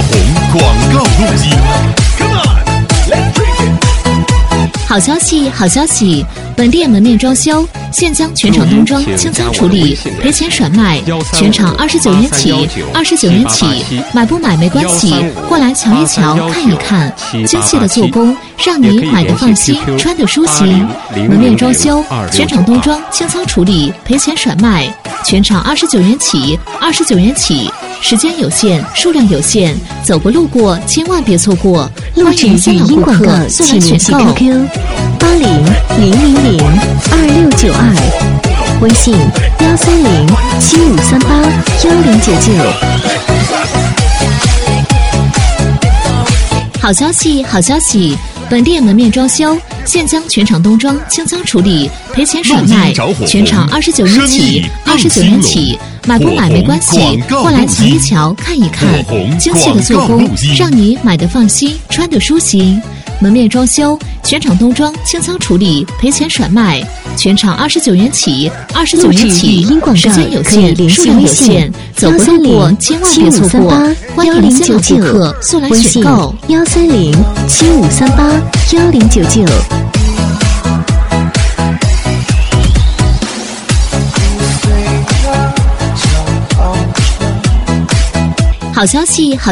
红广告路径。 好消息，好消息！本店门面装修现将全场冬装清仓处理，赔钱甩卖，全场29元起，29元起，买不买没关系，过来瞧一瞧，看一看，精细的做工，让你买得放心，穿得舒心。门面装修，全场冬装清仓处理，赔钱甩卖，全场29元起，29元起。时间有限，数量有限，走过路过千万别错过。欢迎香港顾客速来选购 QQ 8000002692，微信13075381099。 好消息，好消息！本店门面装修现将全场冬装清仓处理，赔钱甩卖，全场29元起，29元起。买不买没关系，过来瞧一瞧，看一看，精细的做工，让你买得放心，穿得舒心。门面装修，全场冬装清仓处理，赔钱甩卖，全场29元起，29元起。时间有限，数量有限，走过路过千万别错过。欢迎香港顾客速来选购 13075381099。 好消息，好